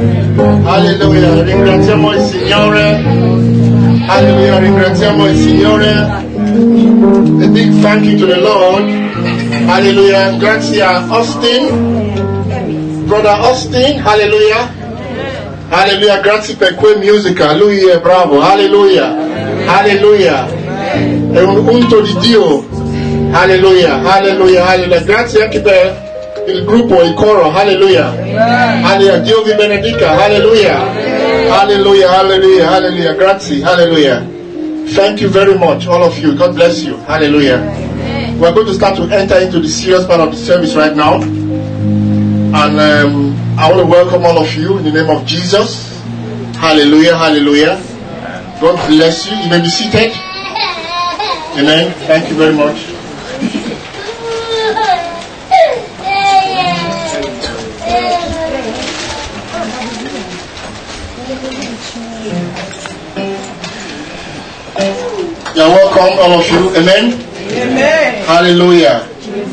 Alleluia, ringraziamo il Signore. Alleluia, ringraziamo il Signore. A big thank you to the Lord. Alleluia, grazie a Austin, brother Austin. Alleluia, alleluia, grazie per quel musica. Lui è bravo. Alleluia, alleluia, è un unto di Dio. Alleluia, alleluia, alleluia. Grazie anche per il gruppo, il coro. Alleluia, alleluia, Dio vi benedica. Alleluia, alleluia, alleluia, alleluia. Grazie, alleluia. Thank you very much, all of you. God bless you. Hallelujah. We're going to start to enter into the serious part of the service right now. And I want to welcome all of you in the name of Jesus. Hallelujah, hallelujah. God bless you. You may be seated. Amen. Thank you very much. You're welcome, all of you. Amen. Amen. Hallelujah.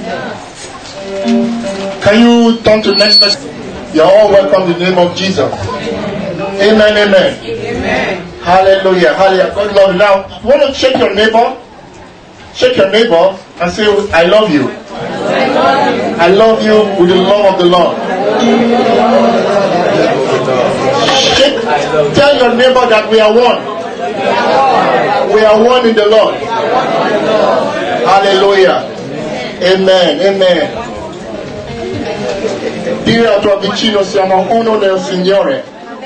Can you turn to the next person? You're all welcome in the name of Jesus. Amen, amen. Amen. Hallelujah, hallelujah. God love you. Now, you want to shake your neighbor? Shake your neighbor and say, I love you. I love you with the love of the Lord. Shake, tell your neighbor that we are one. We are one in the Lord. Hallelujah. Amen. Amen. Dire al tuo vicino, siamo uno nel Signore.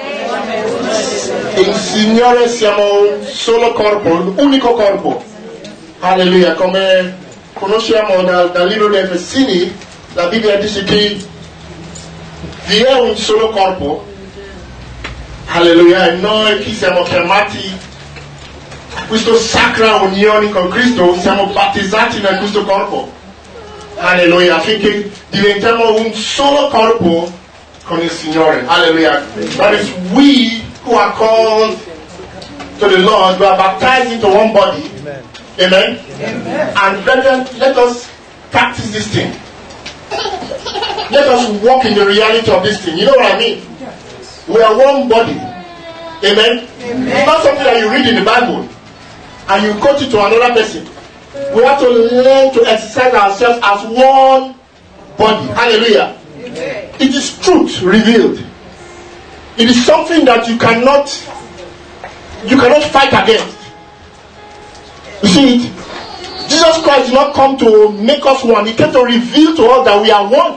Il Signore siamo un solo corpo, un unico corpo. Alleluia. Come conosciamo dal libro di Efesini, la Bibbia dice che vi è un solo corpo. Alleluia. E noi che siamo chiamati a questa sacra unione con Cristo, siamo battezzati in questo corpo. Alleluia, affinché diventiamo un solo corpo con il Signore. Alleluia. That is, we who are called to the Lord, we are baptized into one body. Amen. Amen. And brethren, let us practice this thing. Let us walk in the reality of this thing. You know what I mean? We are one body. Amen. Amen. It's not something that you read in the Bible and you quote it to another person. We have to learn to exercise ourselves as one body. Hallelujah. Amen. It is truth revealed. It is something that you cannot fight against. You see it? Jesus Christ did not come to make us one. He came to reveal to us that we are one.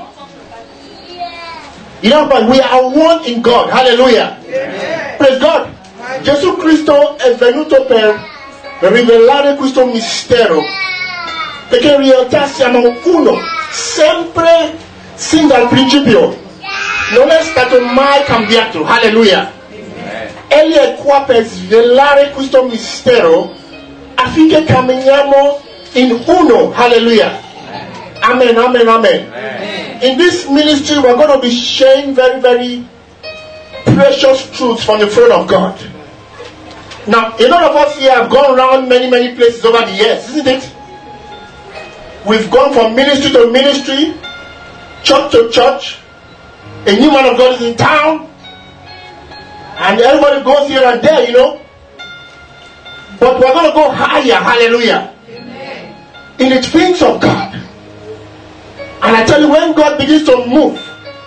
You know, but we are one in God. Hallelujah. Amen. Praise God. Gesù Cristo è venuto per rivelare questo mistero, perché in realtà siamo uno, sempre sin dal principio. Non è stato mai cambiato. Hallelujah. Egli è qua per svelare questo mistero affinché camminiamo in uno. Hallelujah. Amen, amen, amen. In this ministry, we're going to be sharing very, very precious truths from the throne of God. Now, a lot of us here have gone around many, many places over the years, isn't it? We've gone from ministry to ministry, church to church. A new man of God is in town, and everybody goes here and there, you know. But we're going to go higher, hallelujah, amen, in the things of God. And I tell you, when God begins to move,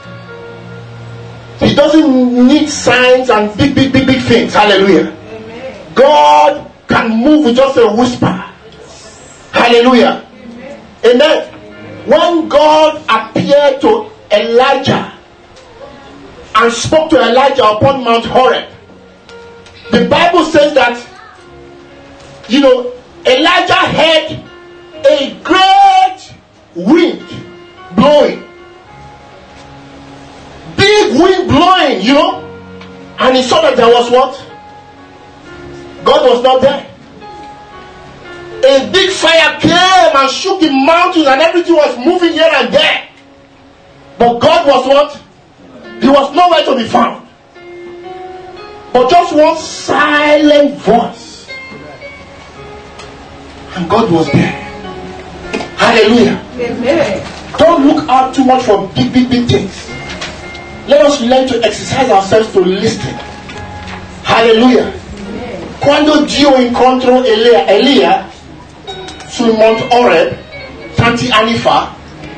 He doesn't need signs and big things. Hallelujah. Amen. God can move with just a whisper. Hallelujah. Amen. Amen. When God appeared to Elijah and spoke to Elijah upon Mount Horeb, the Bible says that, you know, Elijah had a great wind blowing. Big wind blowing, you know. And he saw that there was what? God was not there. A big fire came and shook the mountains and everything was moving here and there. But God was what? He was nowhere to be found. But just one silent voice. And God was there. Hallelujah. Amen. Don't look out too much for big things. Let us learn to exercise ourselves to listen. Hallelujah. Quando Dio incontrò Elia sul Monte Oreb tanti anni fa,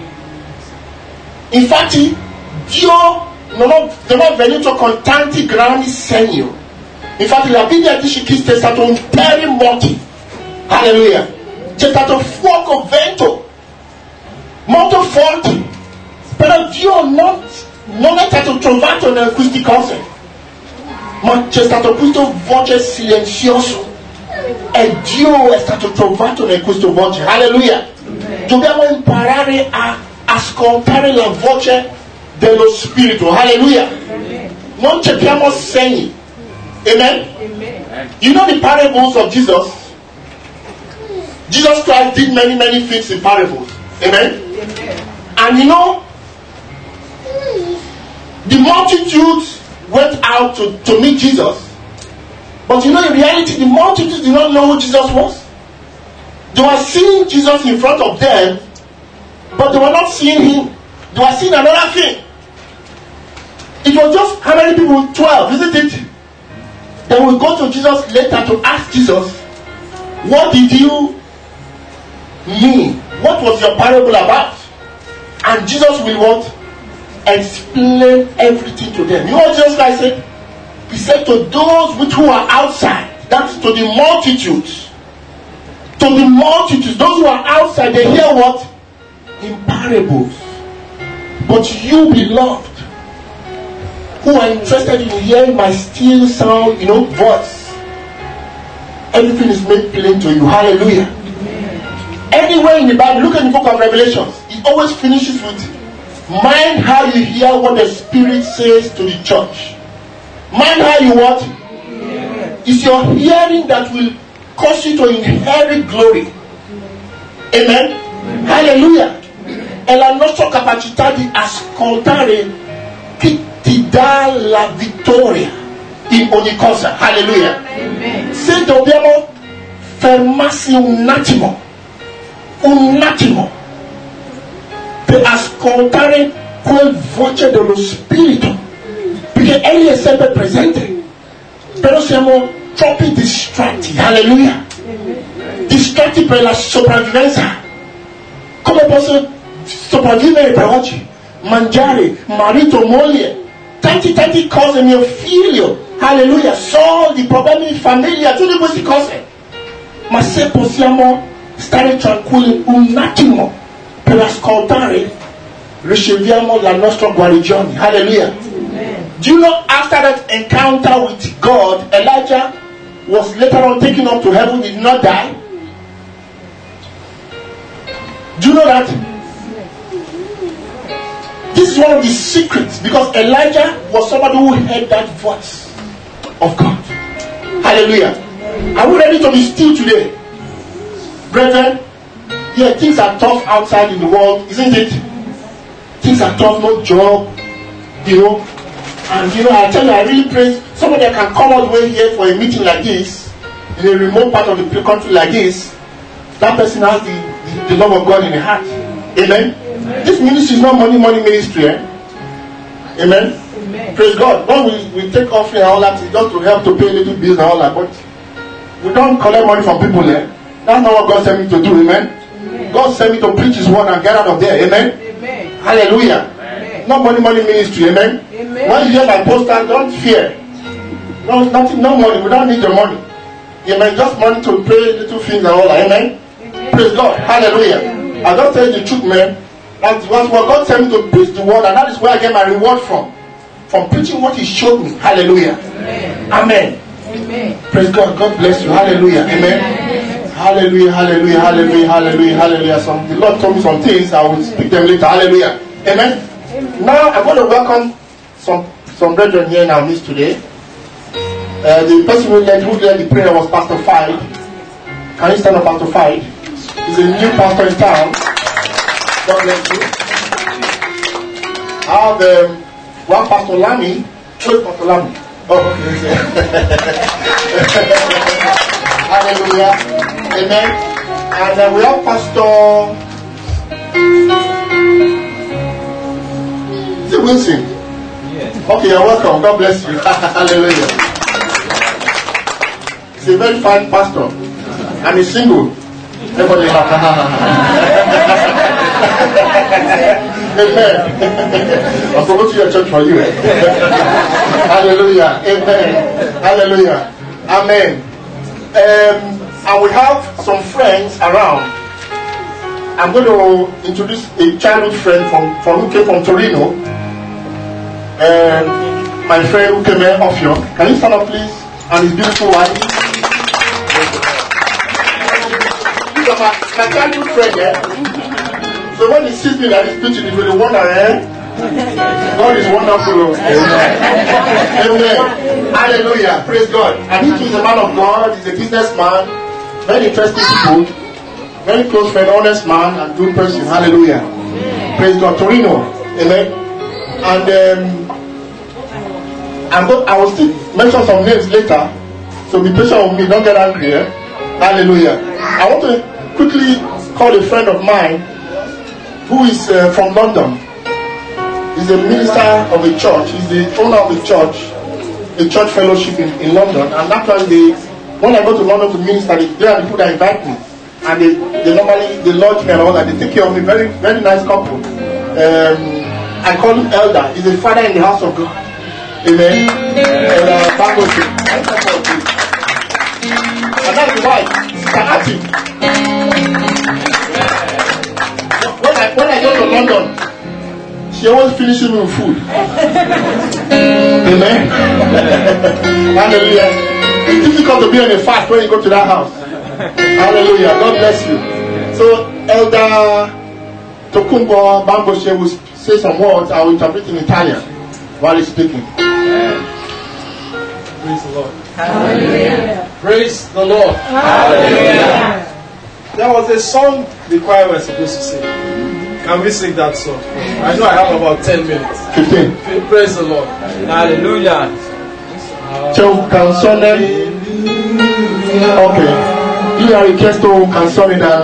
infatti Dio non è venuto con tanti grandi segni. Infatti la Bibbia dice che c'è stato un terremoto. Alleluia. C'è stato fuoco, vento molto forte. Però Dio non è stato trovato in queste cose. Ma c'è stato questo voce silenzioso. E Dio è stato trovato in questo voce. Alleluia. Dobbiamo imparare a ascoltare la voce dello Spirito. Alleluia. Non cerchiamo segni. Amen? You know the parables of Jesus? Jesus Christ did many things in parables. Amen? And you know, the multitudes went out to meet Jesus. But you know, in reality, the multitudes did not know who Jesus was. They were seeing Jesus in front of them, but they were not seeing him. They were seeing another thing. It was just how many people? 12, isn't it? Then we go to Jesus later to ask Jesus, what did you mean? What was your parable about? And Jesus will what? Explain everything to them. You know what Jesus Christ said? He said to those who are outside, that's to the multitudes. To the multitudes, those who are outside, they hear what? In parables. But you, beloved, who are interested in hearing my still sound, voice, everything is made plain to you. Hallelujah. Anywhere in the Bible, look at the book of Revelations. It always finishes with, mind how you hear what the Spirit says to the church. Mind how you what? It's your hearing that will cause you to inherit glory. Amen? Hallelujah. E la nostra capacità di ascoltare che ti dà la vittoria in ogni cosa. Hallelujah. Se dobbiamo fermarsi un attimo per ascoltare quel voce dello Spirito, perché egli è sempre presente, però siamo troppo distratti. Hallelujah. Distratti per la sopravvivenza. Come posso sopravvivere per oggi? Mangiare, marito, moglie, tanti cose, mio figlio, alleluia, soldi, problemi di famiglia, tutte queste cose. Ma se possiamo stare tranquilli un attimo per ascoltare, riceviamo la nostra guarigione. Hallelujah. Do you know, after that encounter with God, Elijah was later on taken up to heaven, did not die? Do you know that? This is one of the secrets, because Elijah was somebody who heard that voice of God. Hallelujah. Are we ready to be still today? Brethren, yeah, things are tough outside in the world, isn't it? Things are tough, no job, and I tell you, I really pray somebody that can come all the way here for a meeting like this, in a remote part of the country like this. That person has the love of God in the heart. Amen? This ministry is not money ministry. Amen? Praise God. When we take offering and all that, it's just to help to pay little bills and all that. But we don't collect money from people there. That's not what God sent me to do. Amen? God sent me to preach His word and get out of there. Amen? Hallelujah. Not money ministry. Amen? When you hear my poster, don't fear. No money. We don't need your money. Amen? Just money to pay little things and all that. Amen? Praise God. Hallelujah. I just tell you the truth, man. That's what God sent me to preach the word, and that is where I get my reward from preaching what He showed me. Hallelujah. Amen. Praise God. God bless you. Hallelujah. Amen. Hallelujah. The Lord told me some things. I will speak them later. Hallelujah. Amen. Now I'm going to welcome some brethren here in our midst today. The person who led the prayer was Pastor Fide. Can you stand up, Pastor Fide? He's a new pastor in town. God bless you. I have one Pastor Lamy. Where's Pastor Lamy? Oh, okay. Hallelujah. Amen. And we have Pastor Wilson. Yes. Okay, you're welcome. God bless you. Hallelujah. He's a very fine pastor. And he's single. Everybody laugh. Amen. I'm promoting your church for you. Hallelujah. Amen. Hallelujah. Amen. And we have some friends around. I'm going to introduce a childhood friend who came from Torino. My friend Ukeme Ofio. Can you stand up, please? And his beautiful wife. These are my childhood friend. So when he sees me like this preaching, he will wonder, God is wonderful. Amen. Amen. Hallelujah. Praise God. And he is a man of God. He's a businessman. Very interesting people. Very close friend, honest man, and good person. Hallelujah. Praise God. Torino. Amen. And I will still mention some names later. So be patient with me. Don't get angry. Hallelujah. I want to quickly call a friend of mine who is from London. He's a minister of a church. He's the owner of a church fellowship in London. And actually, when I go to London to minister, they are the people that invite me. And they normally, they lodge me and all that. They take care of me. Very, very nice couple. I call him Elder. He's a father in the house of God. Amen. And that's the wife. Sister Ati. When I go to London, she always finishes me with food. Amen. Hallelujah. It's difficult to be on a fast when you go to that house. Hallelujah. God bless you. So, Elder Tokumbo Bamboshe will say some words. I will interpret in Italian while he's speaking. Praise the Lord. Hallelujah. Praise the Lord. Hallelujah. There was a song the choir was supposed to sing. Can we sing that song? I know I have about 10 minutes. 15. Praise the Lord. Hallelujah. Canzone. Ok. Lui ha richiesto canzoni da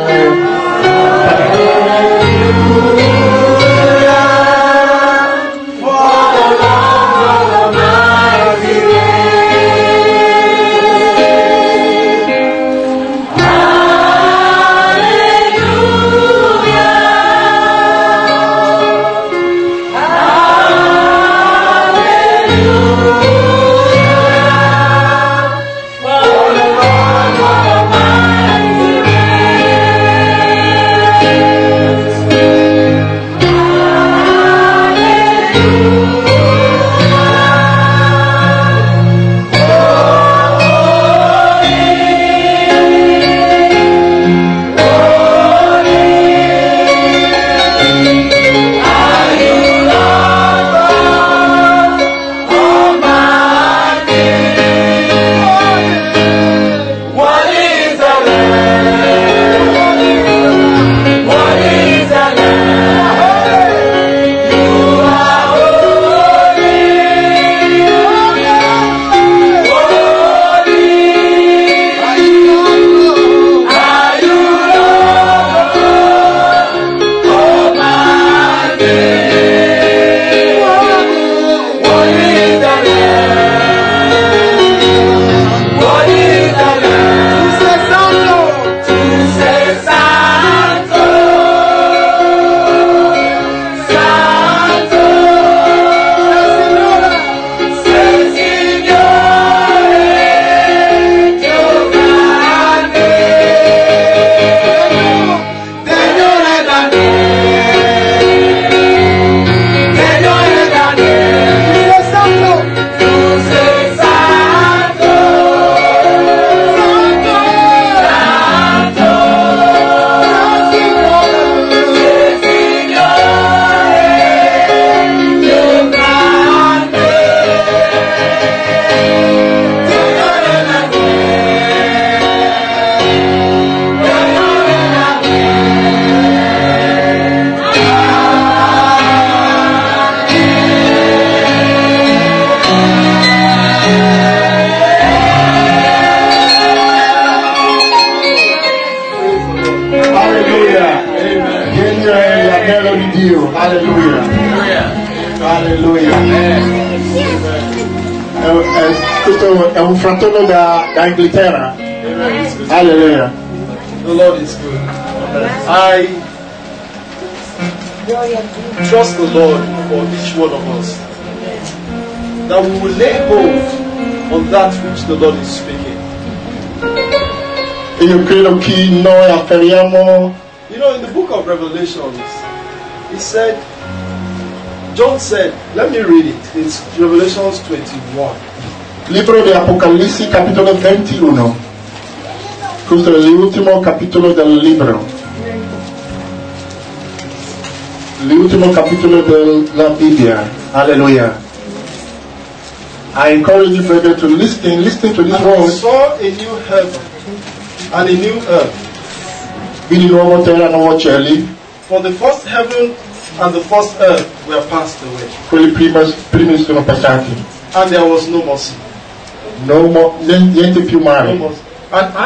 un fratello da Inghilterra. Amen. It's good. Alleluia. The Lord is good. I trust the Lord for each one of us, that we will lay hold on that which the Lord is speaking. E io credo che noi afferriamo. You know, in the book of Revelations, he said, John said, let me read it. It's Revelations 21. Libro di Apocalisse, capitolo 21. Questo è l'ultimo capitolo del libro. L'ultimo capitolo della Bibbia. Alleluia. I encourage you, brother, to listen to this And I word. saw a new heaven and a new earth. Vidi nuovo terra, nuovo cieli. For the first heaven and the first earth were passed away, Quelli primi sono passati. and there was no more sea. Niente più No mare. more sea. And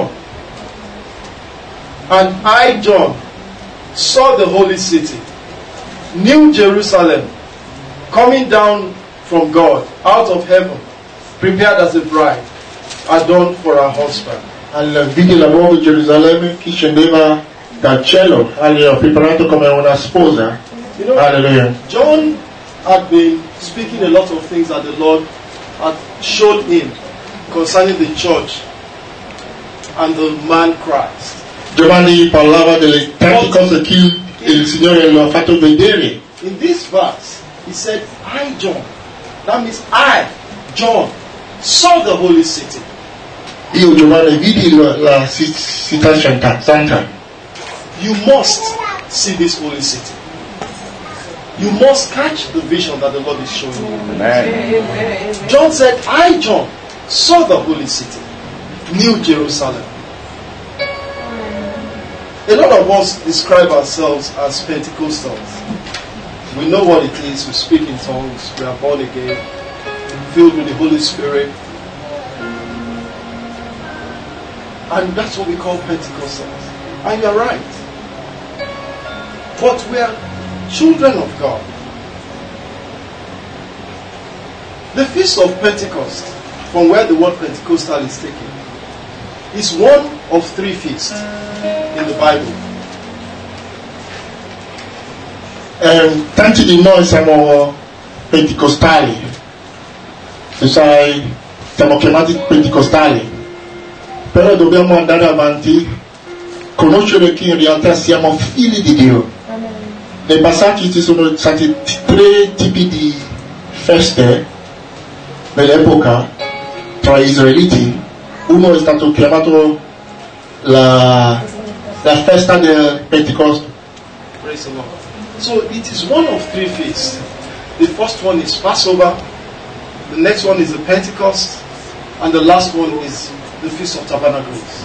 I, John, saw the holy city, New Jerusalem, coming down from God, out of heaven, prepared as a bride, adorned for her husband. Vidi la nuova Gerusalemme che scendeva dal cielo, preparato come una sposa. You know, Alleluia. John had been speaking a lot of things that the Lord had showed him concerning the church and the man Christ. Giovanni parlava delle tante cose che il Signore lo ha fatto vedere. In this verse, he said, I, John, that means I, John, saw the holy city. Io Giovanni vidi la città santa. You must see this holy city. You must catch the vision that the Lord is showing you. John said, I, John, saw the holy city, New Jerusalem. A lot of us describe ourselves as Pentecostals. We know what it is. We speak in tongues. We are born again, filled with the Holy Spirit. And that's what we call Pentecostals. And you're right. But we are children of God. The Feast of Pentecost, from where the word Pentecostal is taken, is one of 3 feasts in the Bible. Tanti di noi siamo pentecostali, sai, siamo chiamati pentecostali, però dobbiamo andare avanti, conoscere che in realtà siamo figli di Dio. Nei passati ci sono stati 3 tipi di feste nell'epoca tra gli israeliti. Uno è stato chiamato la festa del Pentecoste. Praise the Lord. So it is one of 3 feasts. The first one is Passover, the next one is the Pentecost, and the last one is the Feast of Tabernacles.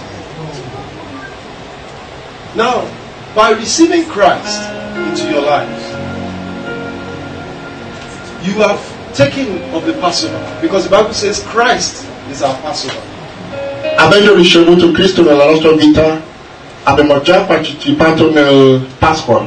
Now, by receiving Christ into your life, you have taken of the Passover, because the Bible says Christ is our Passover. Avendo ricevuto Cristo nella nostra vita, abbiamo già partecipato nel Pasqua.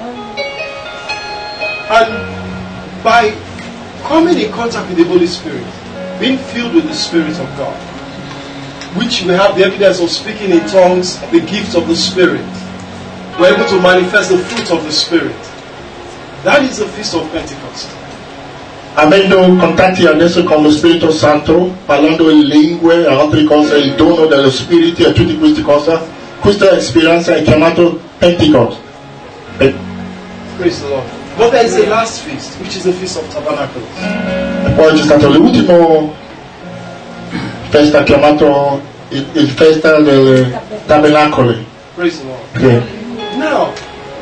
And by coming in contact with the Holy Spirit, being filled with the Spirit of God, which we have the evidence of speaking in tongues, the gift of the Spirit, we're able to manifest the fruit of the Spirit. That is the Feast of Pentecost. Avendo contatti adesso con lo Spirito Santo, parlando in lingue e altre cose, il dono dello Spirito e tutte queste cose, questa esperienza è chiamata Pentecost. Praise the Lord. But there is a last feast, which is the Feast of Tabernacles. E poi c'è stato l'ultimo festa chiamato il festa dei tabernacoli. Praise the Lord. Okay. Now,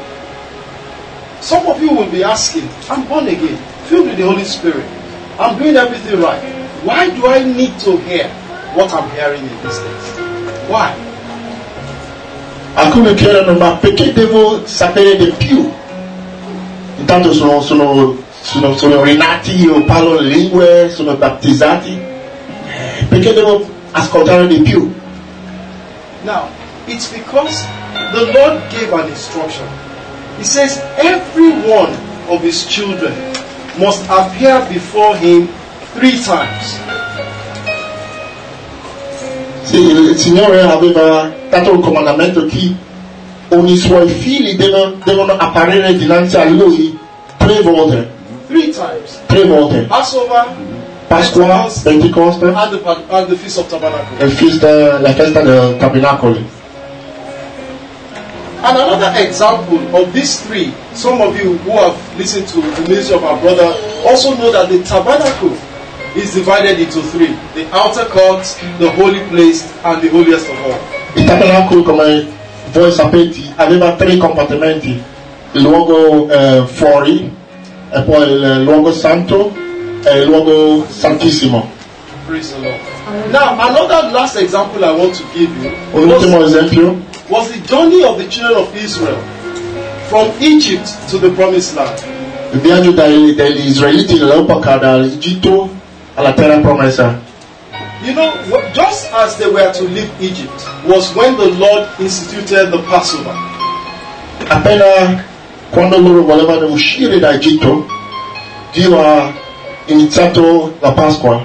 some of you will be asking, I'm born again, filled with the Holy Spirit. I'm doing everything right. Why do I need to hear what I'm hearing in these days? Why? Alcuni chiedono, ma perché devo sapere di più? Intanto sono rinati, io parlo le lingue, sono battezzati. Perché devo ascoltare di più? Now, it's because the Lord gave an instruction. He says, every one of his children must appear before him 3 times. Sì, il Signore aveva dato il comandamento che ogni suoi figli devono apparire dinanzi a Lui 3 volte. 3 times. 3 volte. Passover, Pasqua, Pentecoste and the Feast of Tabernacle. e la festa del Tabernacoli. And another example of these 3, some of you who have listened to the ministry of our brother also know that the tabernacle is divided into 3. The outer court, the holy place, and the holiest of all. Il Tabernacolo, come voi sapete, aveva 3 compartimenti: il luogo fuori, e poi il luogo santo e il luogo santissimo. Praise the Lord. Now, another last example I want to give you Un ultimo esempio was the journey of the children of Israel from Egypt to the promised land. il viaggio degli israeliti dall'epoca dall'Egitto alla terra promessa. You know, just as they were to leave Egypt was when the Lord instituted the Passover. Appena quando loro volevano uscire da Egitto, Dio ha iniziato la Pasqua.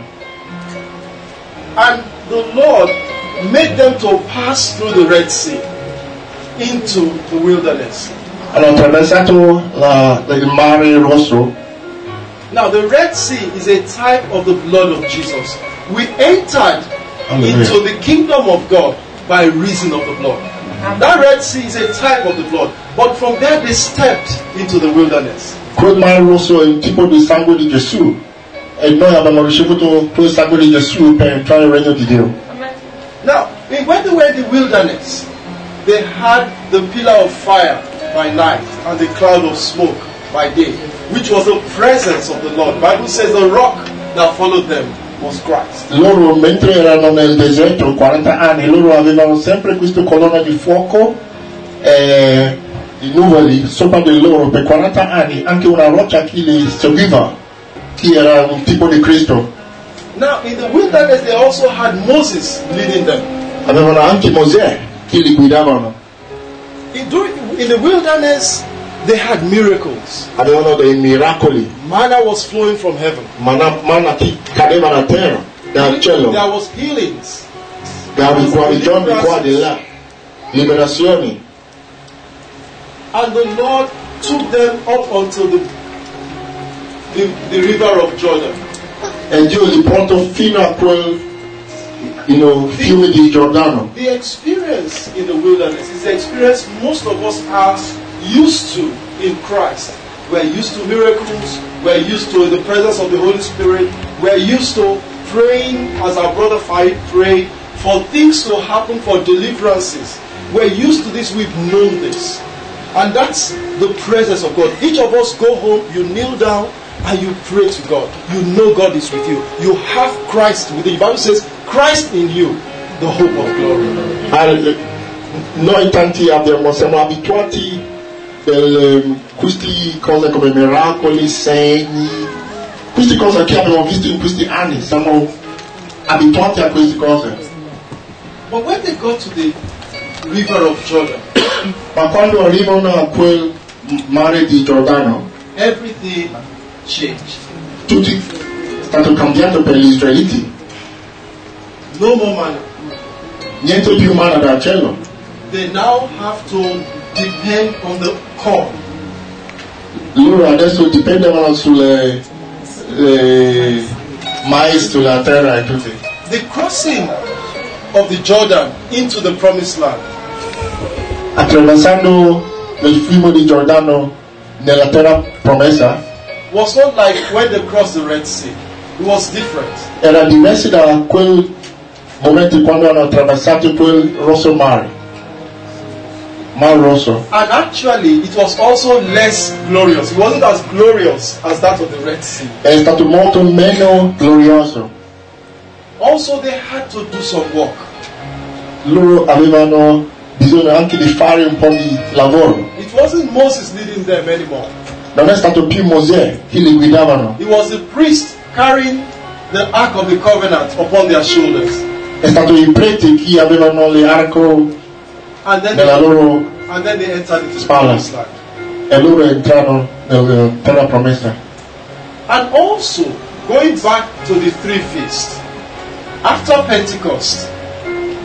And the Lord made them to pass through the Red Sea into the wilderness. Hanno attraversato il mare rosso. Now, the Red Sea is a type of the blood of Jesus. We entered into the kingdom of God by reason of the blood. That Red Sea is a type of the blood. But from there they stepped into the wilderness. Quel mare rosso è un tipo di sangue di Gesù. E noi abbiamo ricevuto quel sangue di Gesù per entrare nel regno di Dio. Now, when they were in the wilderness, they had the pillar of fire by night and the cloud of smoke by day, which was the presence of the Lord. The Bible says the rock that followed them was Christ. Loro, mentre erano nel deserto 40 anni, loro avevano sempre questa colonna di fuoco e i nuvoli sopra di loro per 40 anni, anche una roccia che li seguiva, che era un tipo di Cristo. Now, in the wilderness, they also had Moses leading them. Avevano anche Mosè che li guidavano. In the wilderness, they had miracles. Avevano dei miracoli. Manna was flowing from heaven. Manna che cadeva da terra, dal cielo. There was healings. Guarigioni di qua e di là. Liberazioni. And the Lord took them up until the river of Jordan. E Dio li portò fino a quel fiume di Giordano. The experience in the wilderness is the experience most of us are used to in Christ. We're used to miracles. We're used to the presence of the Holy Spirit. We're used to praying as our brother Farid prayed for things to happen, for deliverances. We're used to this. We've known this. And that's the presence of God. Each of us go home, you kneel down, and you pray to God. You know God is with you. You have Christ within you. The Bible says, Christ in you, the hope of glory. Noi tanti siamo abituati a queste cose come miracoli, segni, queste cose che abbiamo visto in questi anni. Siamo abituati a queste cose. But when they got to the river of Jordan, ma quando arrivano a quel mare di Giordano, everything changed. Tutto è stato cambiato per gli israeliti. No more manna. Niente più manna dal cielo. They now have to depend on the corn. Loro adesso dipendevano sulle mais, sulla terra e tutto. The crossing of the Jordan into the promised land. Attraversando il fiume di Giordano nella terra promessa was not like when they crossed the Red Sea. It was different. Era diverso da quel momento quando hanno attraversato quel rosso mare. Mar Rosso. And actually, it was also less glorious. It wasn't as glorious as that of the Red Sea. È stato molto meno glorioso. Also, they had to do some work. Loro avevano bisogno anche di fare un po' di lavoro. It wasn't Moses leading them anymore. Non è stato più Mosè che li guidavano. It was the priest carrying the Ark of the Covenant upon their shoulders. È stato i preti che avevano l'arco nella loro and then they entered into the spalla. promised land. E loro entrarono nella terra promessa. And also, going back to the 3 feasts, after Pentecost,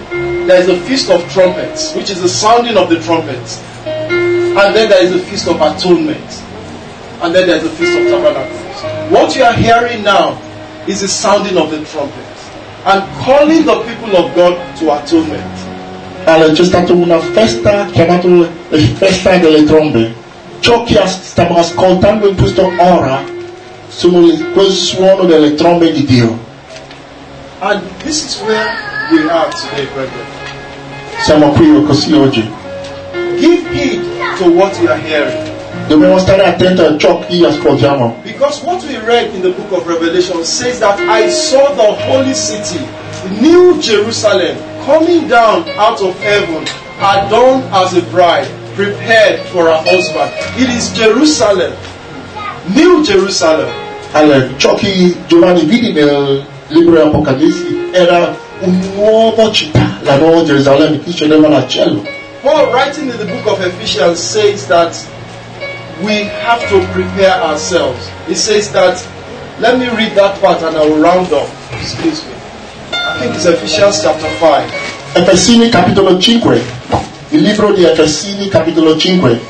there is a Feast of Trumpets, which is the sounding of the trumpets. And then there is a Feast of Atonement. And then there is a Feast of Tabernacles. What you are hearing now is the sounding of the trumpets and calling the people of God to atonement. Ale c'è stata una festa chiamata la festa delle trombe. Ciò che stiamo ascoltando in questa ora sono quel suono delle trombe di Dio. And this is where we are today, brethren. Siamo qui così oggi. Give heed to what you are hearing. Dobbiamo stare attenti a ciò che ascoltiamo. Because what we read in the book of Revelation says that I saw the holy city, New Jerusalem, coming down out of heaven, adorned as a bride, prepared for her husband. It is Jerusalem, New Jerusalem. Allora, ciò che Giovanni vide nel libro di Apocalisse era una nuova città, la nuova Gerusalemme che scendeva dal cielo. Paul, writing in the book of Ephesians, says that we have to prepare ourselves. He says that, let me read that part and I will round up. Excuse me. I think it's Ephesians chapter 5. Efesini capitolo 5. Il libro di Efesini capitolo 5.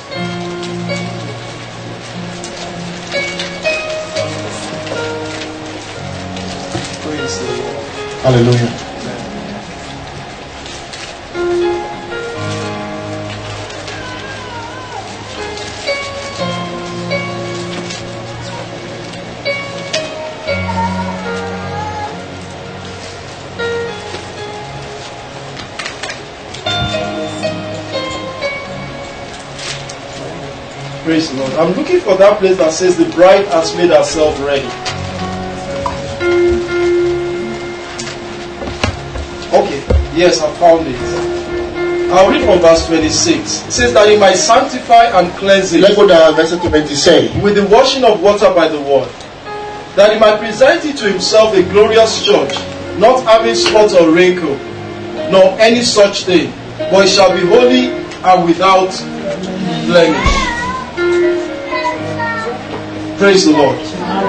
Praise the Lord. Alleluia. Praise the Lord. I'm looking for that place that says the bride has made herself ready. Okay, yes, I found it. I'll read from verse 26. It says that he might sanctify and cleanse it Leggo da versetto 26. with the washing of water by the word, that he might present it to himself a glorious church, not having spot or wrinkle, nor any such thing, but it shall be holy and without blemish. Praise the Lord.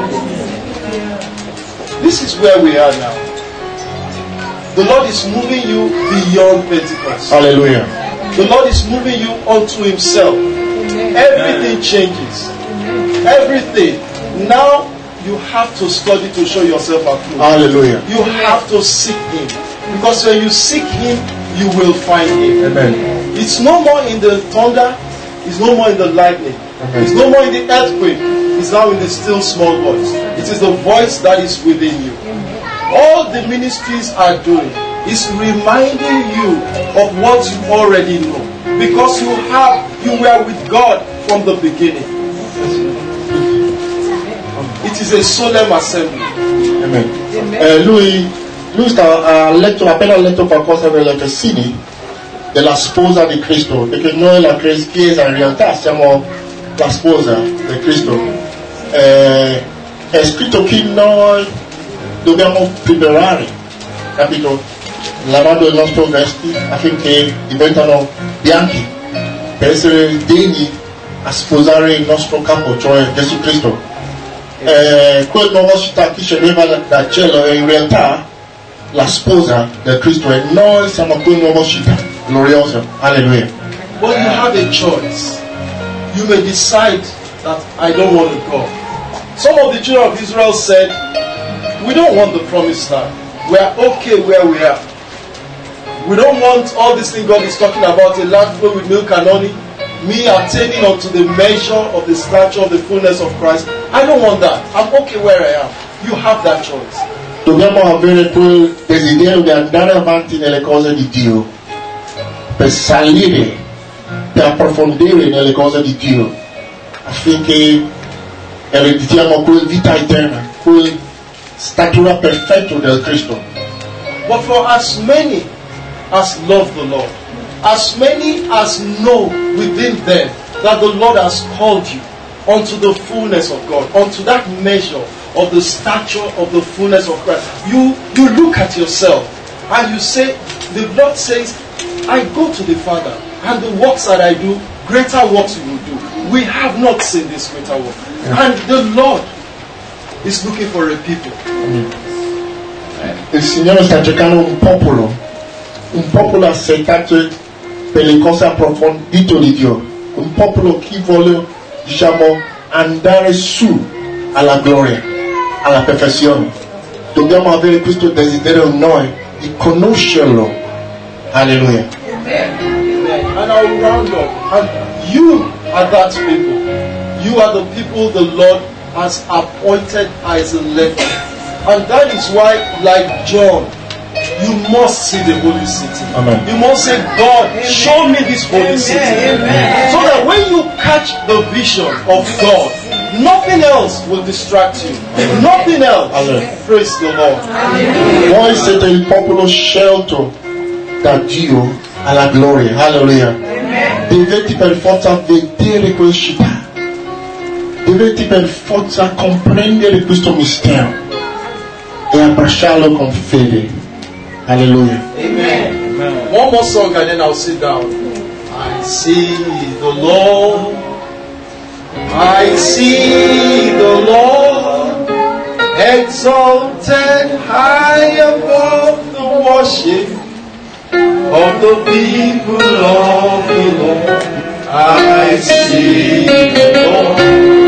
This is where we are now. The Lord is moving you beyond Pentecost. Hallelujah. The Lord is moving you unto himself. Everything changes. Everything. Now you have to study to show yourself approved. Hallelujah. You have to seek him. Because when you seek him, you will find him. Amen. It's no more in the thunder. It's no more in the lightning. Amen. It's no more in the earthquake. It's now in the still small voice. It is the voice that is within you. All the ministries are doing is reminding you of what you already know. Because you were with God from the beginning. It is a solemn assembly. Amen. Lui ha letto, appena letto qualcosa per Efesini della sposa di Cristo, perché noi la Chiesa in realtà siamo la sposa di Cristo. È scritto che noi dobbiamo preparare, capito? Lavando i nostri vesti affinché diventano bianchi per essere degni a sposare il nostro capo, cioè Gesù Cristo. Quella nuova città che scendeva dal cielo è in realtà la sposa del Cristo e noi siamo quella nuova città gloriosa. Alleluia. But you have a choice. You may decide that I don't want to go. Some of the children of Israel said, we don't want the promised land. We are okay where we are. We don't want all this thing God is talking about, a land filled with milk and honey, me attaining unto the measure of the stature of the fullness of Christ. I don't want that. I'm okay where I am. You have that choice. Dobbiamo avere quel desiderio di andare avanti nelle cose di Dio, per salire, per approfondire nelle cose di Dio, affinché ereditiamo quella vita eterna, quella statura perfetta del Cristo. But for as many as love the Lord, as many as know within them that the Lord has called you unto the fullness of God, unto that measure of the stature of the fullness of Christ, you look at yourself and you say, the Lord says, I go to the Father, and the works that I do, greater works you will do. We have not seen this greater work. And the Lord is looking for a people. Il Signore sta cercando un popolo un popolo assetato per le cose approfondite di Dio, un popolo che vuole, diciamo, andare su alla gloria, alla perfezione. Dobbiamo avere questo desiderio in noi di conoscerlo. Alleluia. And I'll round up. And you are that people. You are the people the Lord has appointed as elect. And that is why, like John, you must see the holy city. Amen. You must say, God, show me this holy city. Amen. So that when you catch the vision of God, nothing else will distract you. Nothing else. Amen. Praise the Lord. Voi siete il popolo scelto da Dio alla gloria. Alleluia. Dovete per forza vedere quella città. Dovete per forza comprendere questo mistero e abbracciarlo con fede. Alleluia. Amen. One more song and then I'll sit down. I see the Lord. I see the Lord exalted high above the worship of the people of the Lord. I see the Lord.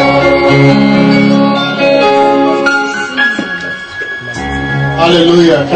Hallelujah.